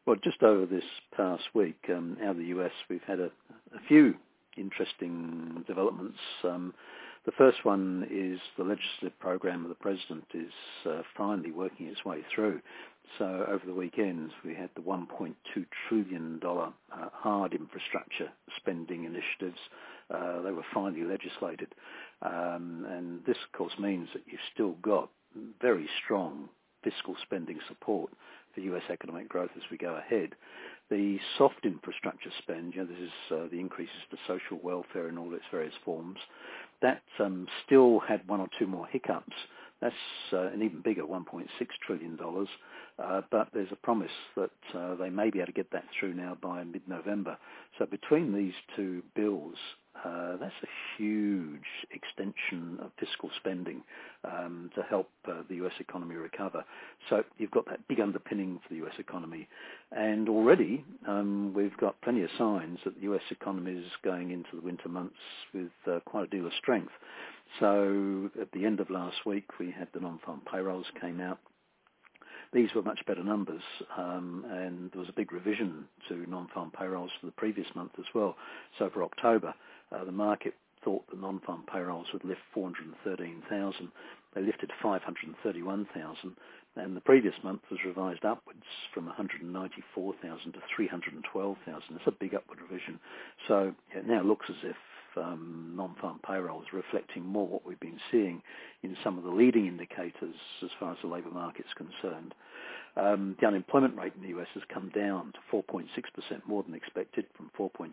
Well, just over this past week, out of the US, we've had a few interesting developments. The first one is the legislative program of the president is finally working its way through. So over the weekend, we had the $1.2 trillion hard infrastructure spending initiatives. They were finally legislated. And this, of course, means that you've still got very strong fiscal spending support for US economic growth as we go ahead. The soft infrastructure spend, this is the increases to social welfare in all its various forms, that still had one or two more hiccups. That's an even bigger $1.6 trillion, but there's a promise that they may be able to get that through now by mid-November. So between these two bills, that's a huge extension of fiscal spending to help the US economy recover. So you've got that big underpinning for the US economy. And already we've got plenty of signs that the US economy is going into the winter months with quite a deal of strength. So at the end of last week, we had the non-farm payrolls came out. These were much better numbers, and there was a big revision to non-farm payrolls for the previous month as well. So for October, the market thought the non-farm payrolls would lift 413,000. They lifted 531,000, and the previous month was revised upwards from 194,000 to 312,000. It's a big upward revision. So it now looks as if non-farm payrolls reflecting more what we've been seeing in some of the leading indicators as far as the labour market's concerned. The unemployment rate in the US has come down to 4.6%, more than expected, from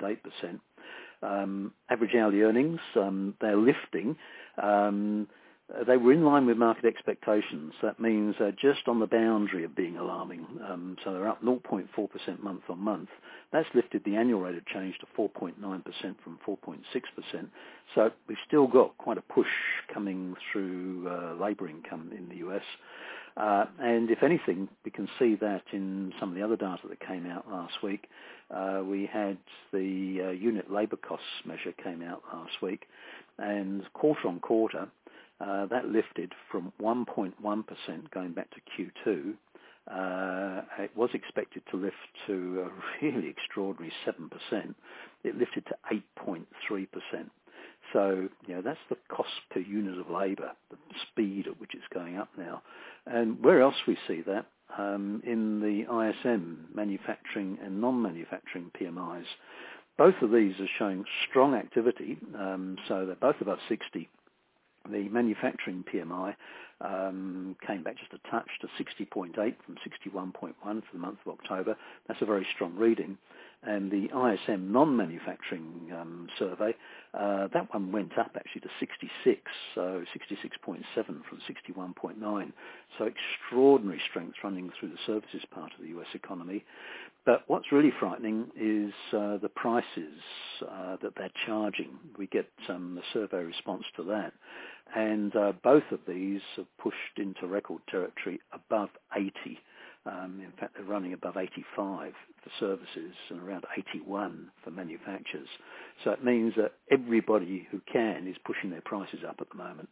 4.8%. Average hourly earnings, they're lifting. They were in line with market expectations. That means they're just on the boundary of being alarming. So they're up 0.4% month on month. That's lifted the annual rate of change to 4.9% from 4.6%. So we've still got quite a push coming through labour income in the US. And if anything, we can see that in some of the other data that came out last week. We had the unit labour costs measure came out last week, and quarter on quarter, that lifted from 1.1% going back to Q2. It was expected to lift to a really extraordinary 7%. It lifted to 8.3%. So, that's the cost per unit of labour, the speed at which it's going up now. And where else we see that? In the ISM, manufacturing and non-manufacturing PMIs. Both of these are showing strong activity, so they're both above 60. The manufacturing PMI came back just a touch to 60.8 from 61.1 for the month of October. That's a very strong reading. And the ISM non-manufacturing survey, that one went up actually to 66, so 66.7 from 61.9. So extraordinary strength running through the services part of the US economy. But what's really frightening is the prices that they're charging. We get a survey response to that. And both of these have pushed into record territory above 80. In fact, they're running above 85 for services and around 81 for manufacturers. So it means that everybody who can is pushing their prices up at the moment.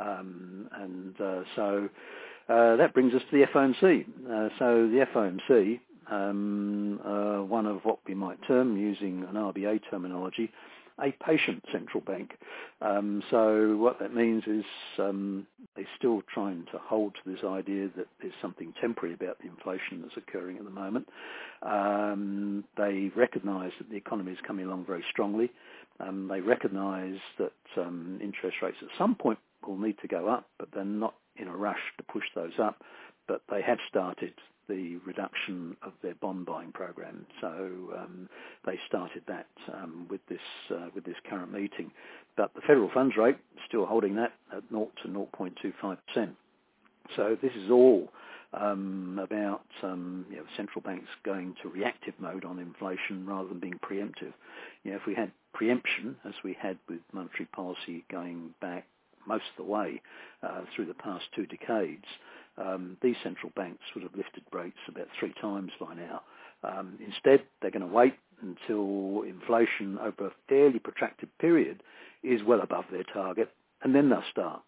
So that brings us to the FOMC. So the FOMC, one of what we might term, using an RBA terminology, a patient central bank. So what that means is they're still trying to hold to this idea that there's something temporary about the inflation that's occurring at the moment. They recognise that the economy is coming along very strongly. They recognise that interest rates at some point will need to go up, but they're not in a rush to push those up. But they have started the reduction of their bond buying program. So they started that with this current meeting. But the federal funds rate still holding that at 0 to 0.25%. So this is all about central banks going to reactive mode on inflation rather than being preemptive. If we had preemption, as we had with monetary policy going back most of the way through the past 2 decades, these central banks would have lifted rates about 3 times by now. Instead, they're going to wait until inflation over a fairly protracted period is well above their target, and then they'll start.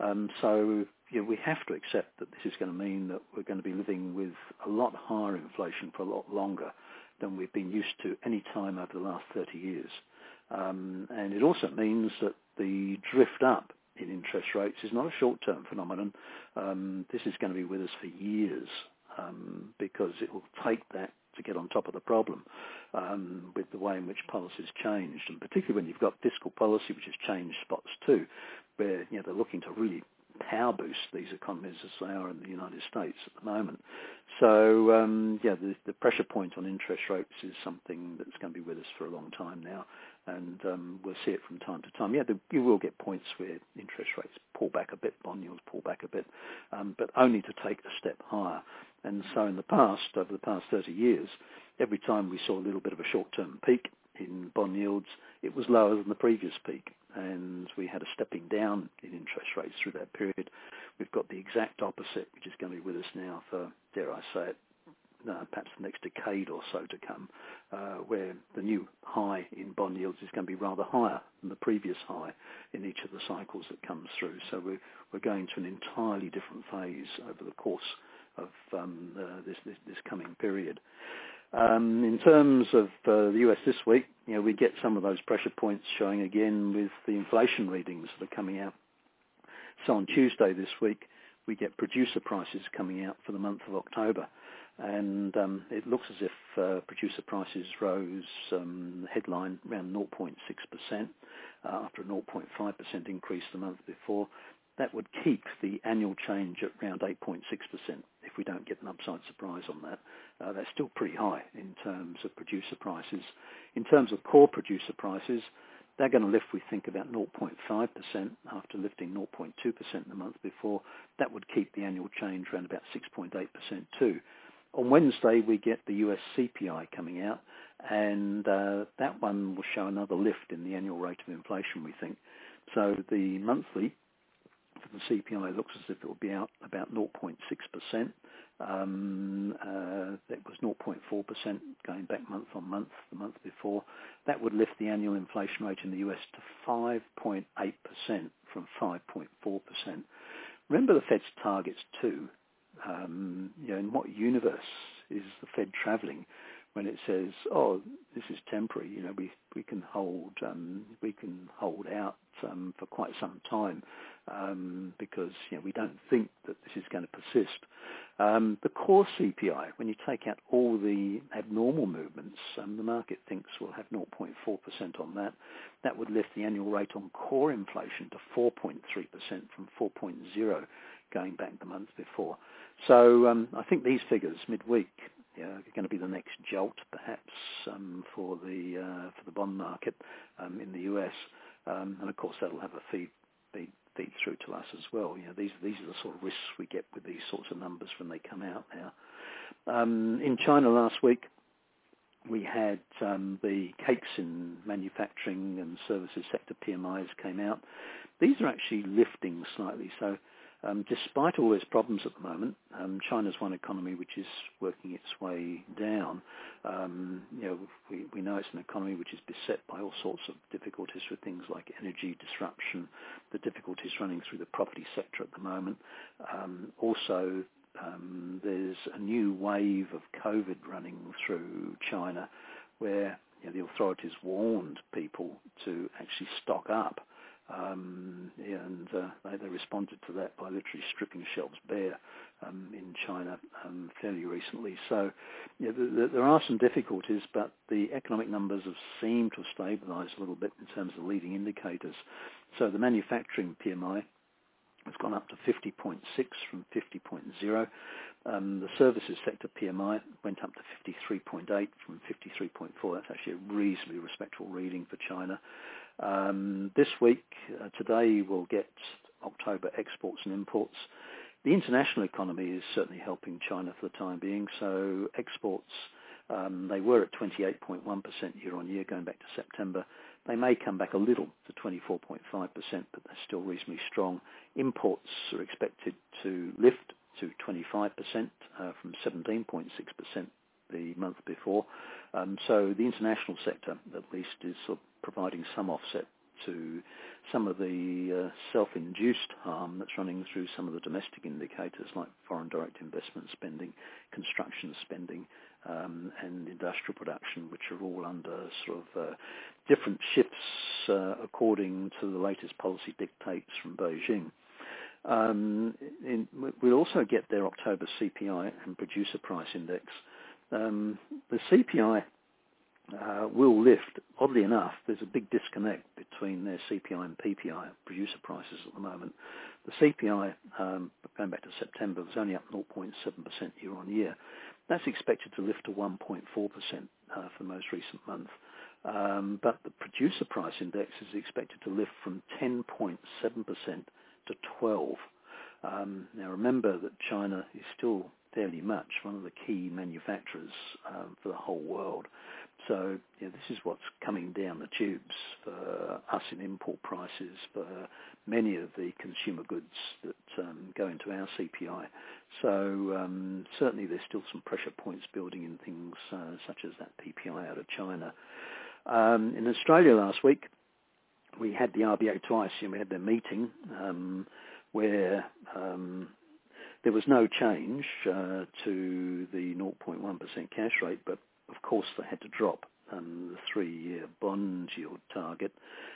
So we have to accept that this is going to mean that we're going to be living with a lot higher inflation for a lot longer than we've been used to any time over the last 30 years. And it also means that the drift up in interest rates is not a short-term phenomenon. This is going to be with us for years because it will take that to get on top of the problem with the way in which policy's changed, and particularly when you've got fiscal policy which has changed spots too, where they're looking to really power boost these economies as they are in the United States at the moment. So the pressure point on interest rates is something that's going to be with us for a long time now, and we'll see it from time to time. You will get points where interest rates pull back a bit, bond yields pull back a bit, but only to take a step higher. And so in the past, over the past 30 years, every time we saw a little bit of a short-term peak in bond yields, it was lower than the previous peak, and we had a stepping down in interest rates through that period. We've got the exact opposite, which is going to be with us now for, dare I say it, perhaps the next decade or so to come, where the new high in bond yields is going to be rather higher than the previous high in each of the cycles that comes through. So we're going to an entirely different phase over the course of this coming period. In terms of the US this week, we get some of those pressure points showing again with the inflation readings that are coming out. So on Tuesday this week, we get producer prices coming out for the month of October. And it looks as if producer prices rose headline around 0.6% after a 0.5% increase the month before. That would keep the annual change at around 8.6% if we don't get an upside surprise on that. That's still pretty high in terms of producer prices. In terms of core producer prices, they're going to lift, we think, about 0.5% after lifting 0.2% the month before. That would keep the annual change around about 6.8% too. On Wednesday, we get the US CPI coming out, and that one will show another lift in the annual rate of inflation, we think. So the monthly for the CPI looks as if it will be out about 0.6%. That was 0.4% going back month on month, the month before. That would lift the annual inflation rate in the US to 5.8% from 5.4%. Remember the Fed's targets too. In what universe is the Fed travelling when it says, "Oh, this is temporary. We can hold out for quite some time because we don't think that this is going to persist." The core CPI, when you take out all the abnormal movements, the market thinks we'll have 0.4% on that. That would lift the annual rate on core inflation to 4.3% from 4.0 going back the month before. So I think these figures midweek are going to be the next jolt, perhaps, for the bond market in the US, and of course that'll have a feed through to us as well. These are the sort of risks we get with these sorts of numbers when they come out now. In China last week, we had the Caixin manufacturing and services sector PMIs came out. These are actually lifting slightly. So despite all these problems at the moment, China's one economy which is working its way down. We know it's an economy which is beset by all sorts of difficulties with things like energy disruption, the difficulties running through the property sector at the moment. Also, there's a new wave of COVID running through China where the authorities warned people to actually stock up. And they responded to that by literally stripping shelves bare in China fairly recently. So there are some difficulties, but the economic numbers have seemed to have stabilised a little bit in terms of leading indicators. So the manufacturing PMI has gone up to 50.6 from 50.0. The services sector PMI went up to 53.8 from 53.4. That's actually a reasonably respectable reading for China. This week, today, we'll get October exports and imports. The international economy is certainly helping China for the time being. So exports, they were at 28.1% year on year going back to September. They may come back a little to 24.5%, but they're still reasonably strong. Imports are expected to lift to 25% from 17.6% the month before. So the international sector, at least, is sort of providing some offset to some of the self-induced harm that's running through some of the domestic indicators like foreign direct investment spending, construction spending, and industrial production, which are all under sort of different shifts according to the latest policy dictates from Beijing. We'll also get their October CPI and producer price index. The CPI will lift. Oddly enough, there's a big disconnect between their CPI and PPI, producer prices at the moment. The CPI, going back to September, was only up 0.7% year on year. That's expected to lift to 1.4% for the most recent month. But the producer price index is expected to lift from 10.7% to 12%. Now remember that China is still fairly much one of the key manufacturers for the whole world. So this is what's coming down the tubes for us in import prices for many of the consumer goods that go into our CPI. So certainly there's still some pressure points building in things such as that PPI out of China. In Australia last week, we had the RBA twice, and we had their meeting where there was no change to the 0.1% cash rate, but of course they had to drop the 3-year bond yield target.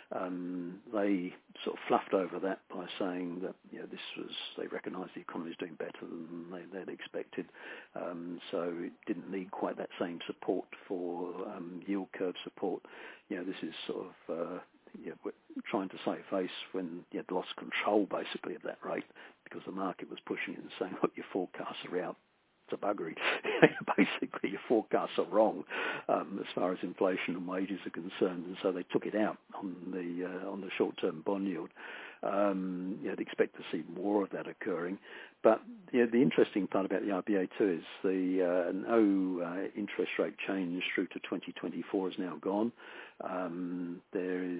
They sort of fluffed over that by saying that they recognised the economy is doing better than they'd expected, so it didn't need quite that same support for yield curve support. This is sort of we're trying to save face when you had lost control basically of that rate because the market was pushing it and saying, look, your forecasts are out. It's a buggery. Basically, your forecasts are wrong as far as inflation and wages are concerned, and so they took it out on the short-term bond yield. You'd expect to see more of that occurring, but the interesting part about the RBA too is the no interest rate change through to 2024 is now gone. There is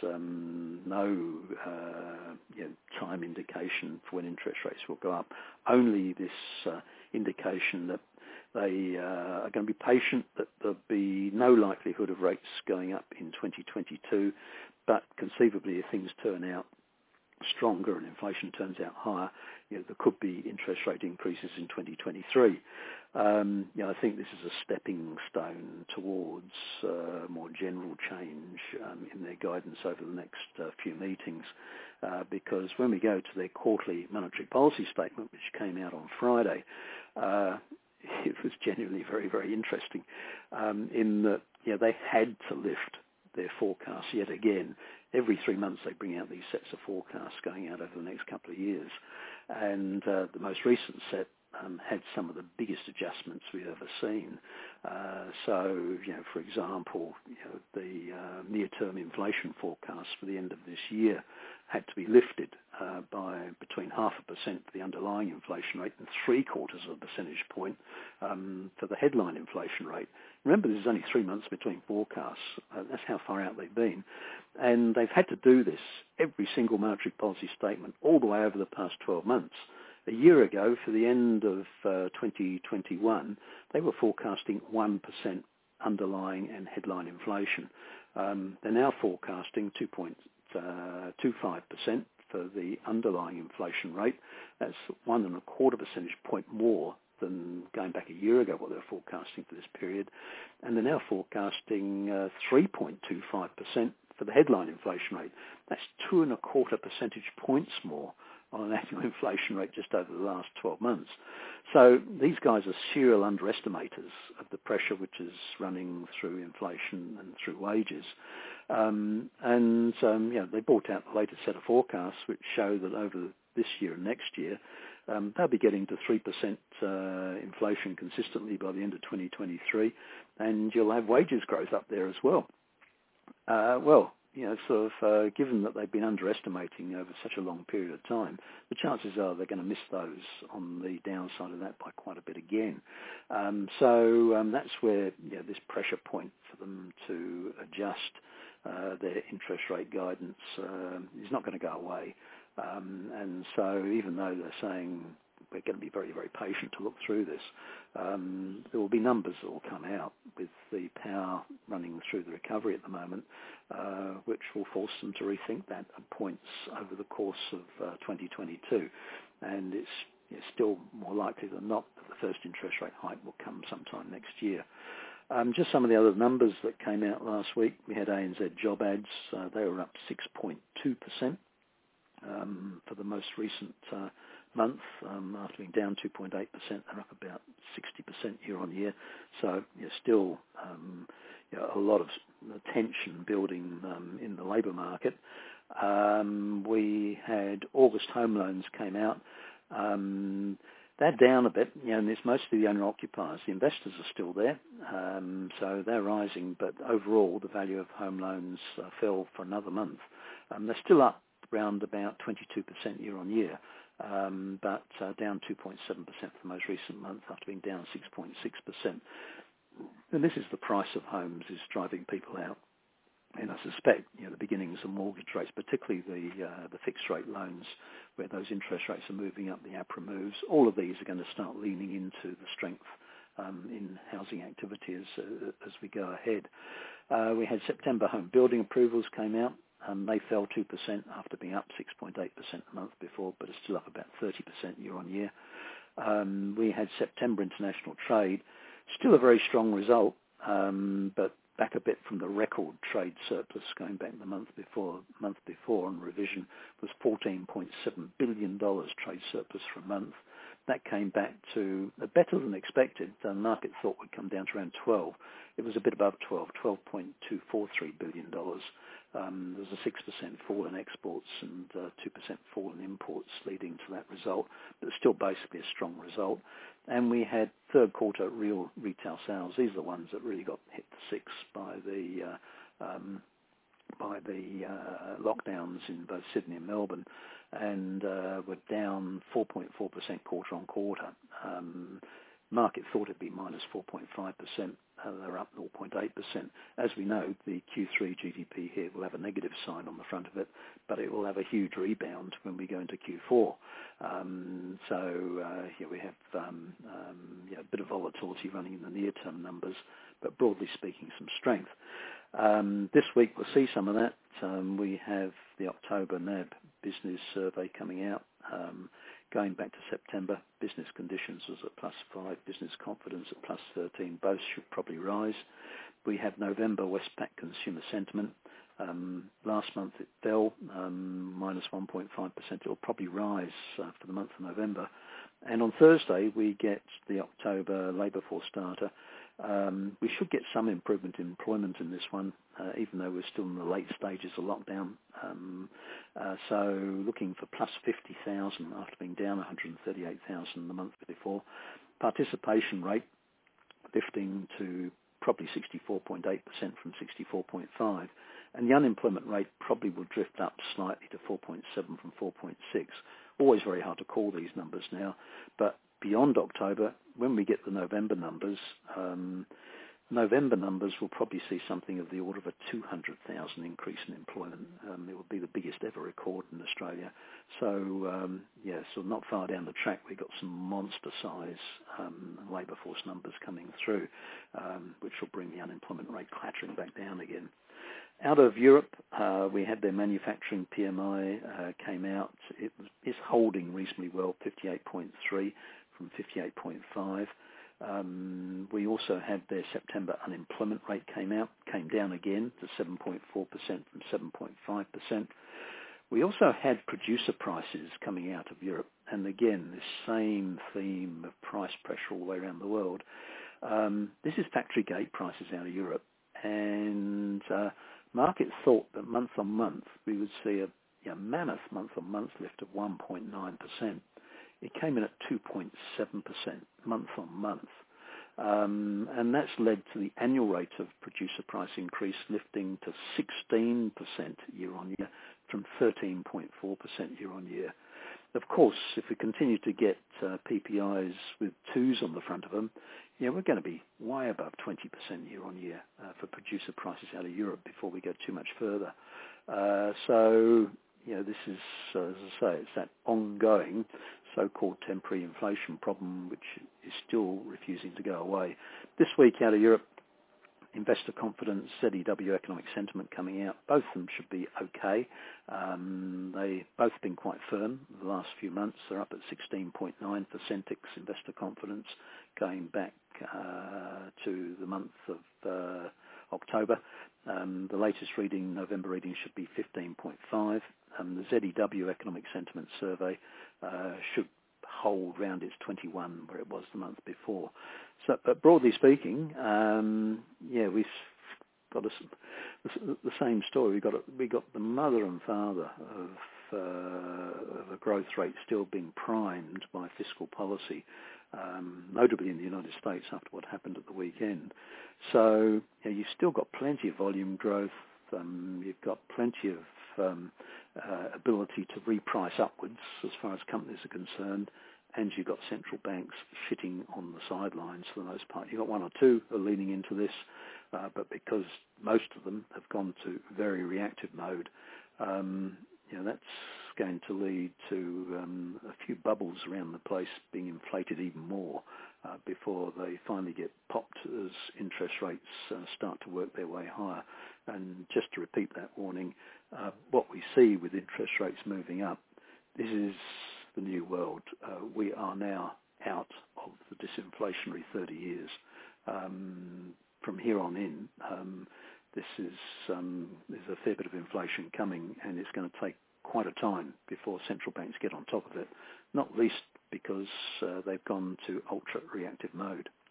no time indication for when interest rates will go up. Only this indication that they are going to be patient, that there'll be no likelihood of rates going up in 2022, but conceivably if things turn out stronger and inflation turns out higher, there could be interest rate increases in 2023. I think this is a stepping stone towards more general change in their guidance over the next few meetings, because when we go to their quarterly monetary policy statement, which came out on Friday, it was genuinely very, very interesting in that they had to lift their forecasts yet again. Every 3 months they bring out these sets of forecasts going out over the next couple of years. And the most recent set had some of the biggest adjustments we've ever seen. So, for example, the near-term inflation forecast for the end of this year had to be lifted by between 0.5% for the underlying inflation rate and 0.75 percentage point for the headline inflation rate. Remember, there's only 3 months between forecasts. That's how far out they've been. And they've had to do this every single monetary policy statement all the way over the past 12 months. A year ago, for the end of 2021, they were forecasting 1% underlying and headline inflation. They're now forecasting 2.25% for the underlying inflation rate. That's 1.25 percentage point more than going back a year ago, what they were forecasting for this period. And they're now forecasting 3.25% for the headline inflation rate. That's 2.25 percentage points more on an annual inflation rate just over the last 12 months. So these guys are serial underestimators of the pressure which is running through inflation and through wages. They brought out the latest set of forecasts which show that over this year and next year, they'll be getting to 3% inflation consistently by the end of 2023, and you'll have wages growth up there as well. Given that they've been underestimating over such a long period of time, the chances are they're going to miss those on the downside of that by quite a bit again. That's where this pressure point for them to adjust their interest rate guidance is not going to go away. And so even though they're saying we're going to be very, very patient to look through this. There will be numbers that will come out with the power running through the recovery at the moment, which will force them to rethink that at points over the course of 2022. And it's still more likely than not that the first interest rate hike will come sometime next year. Just some of the other numbers that came out last week. We had ANZ job ads. They were up 6.2%. For the most recent month, after being down 2.8%, they're up about 60% year on year. So still a lot of tension building in the labour market. We had August home loans came out. They're down a bit, and it's mostly the owner-occupiers. The investors are still there, so they're rising, but overall the value of home loans fell for another month. They're still up around about 22% year on year, but down 2.7% for the most recent month after being down 6.6%. And this is the price of homes is driving people out. And I suspect, the beginnings of mortgage rates, particularly the fixed rate loans, where those interest rates are moving up, the APRA moves, all of these are going to start leaning into the strength in housing activity as we go ahead. We had September home building approvals came out. They fell 2% after being up 6.8% the month before, but are still up about 30% year on year. We had September international trade, still a very strong result, but back a bit from the record trade surplus going back the month before on revision was $14.7 billion trade surplus for a month. That came back to better than expected. The market thought would come down to around 12. It was a bit above 12, $12.243 billion. There was a 6% fall in exports and 2% fall in imports leading to that result, but still basically a strong result. And we had third quarter real retail sales. These are the ones that really got hit to six by the lockdowns in both Sydney and Melbourne, and were down 4.4% quarter on quarter. Market thought it'd be minus 4.5%. They're up 0.8%. As we know, the Q3 GDP here will have a negative sign on the front of it, but it will have a huge rebound when we go into Q4. Here we have a bit of volatility running in the near-term numbers, but broadly speaking, some strength. This week we'll see some of that. We have the October NAB business survey coming out. Going back to September, business conditions was at +5, business confidence at +13. Both should probably rise. We have November Westpac consumer sentiment. Last month it fell -1.5%. It will probably rise for the month of November. And on Thursday we get the October labour force data. We should get some improvement in employment in this one, even though we're still in the late stages of lockdown. So looking for +50,000 after being down 138,000 the month before. Participation rate lifting to probably 64.8% from 64.5%. And the unemployment rate probably will drift up slightly to 4.7 from 4.6. Always very hard to call these numbers now, but beyond October, when we get the November numbers will probably see something of the order of a 200,000 increase in employment. It will be the biggest ever record in Australia. So, so not far down the track, we've got some monster size labour force numbers coming through, which will bring the unemployment rate clattering back down again. Out of Europe, we had their manufacturing PMI came out. It is holding reasonably well, 58.3 from 58.5. We also had their September unemployment rate came down again to 7.4% from 7.5%. We also had producer prices coming out of Europe, and again, this same theme of price pressure all the way around the world. This is factory gate prices out of Europe, and market thought that month on month we would see a mammoth month on month lift of 1.9%. It came in at 2.7% month on month. And that's led to the annual rate of producer price increase lifting to 16% year on year from 13.4% year on year. Of course, if we continue to get PPIs with twos on the front of them, we're going to be way above 20% year on year for producer prices out of Europe before we go too much further. This is, as I say, it's that ongoing so-called temporary inflation problem, which is still refusing to go away. This week out of Europe, investor confidence, ZEW economic sentiment coming out. Both of them should be okay. They both been quite firm the last few months. They're up at 16.9 for Centix investor confidence, going back to the month of October. The latest reading, November reading, should be 15.5. The ZEW economic sentiment survey should hold round its 21 where it was the month before. So, but broadly speaking, we've got the same story. We got the mother and father of a growth rate still being primed by fiscal policy, notably in the United States after what happened at the weekend. So you've still got plenty of volume growth. You've got plenty of ability to reprice upwards as far as companies are concerned, and you've got central banks sitting on the sidelines for the most part. You've got one or two who are leaning into this, but because most of them have gone to very reactive mode, that's going to lead to a few bubbles around the place being inflated even more before they finally get popped as interest rates start to work their way higher. And just to repeat that warning, what we see with interest rates moving up, this is the new world. We are now out of the disinflationary 30 years. From here on in, there's a fair bit of inflation coming, and it's going to take quite a time before central banks get on top of it, not least because they've gone to ultra-reactive mode.